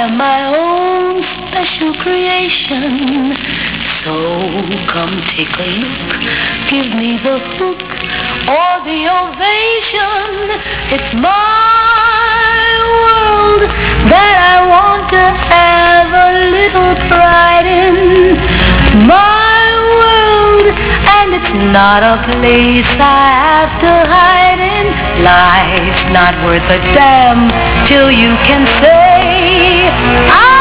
am my own special creation. So come take a look, give me the hook or the ovation. It's my world that I want to have a little pride in. My world, and it's not a place I have to hide in. Life's not worth a damn till you can say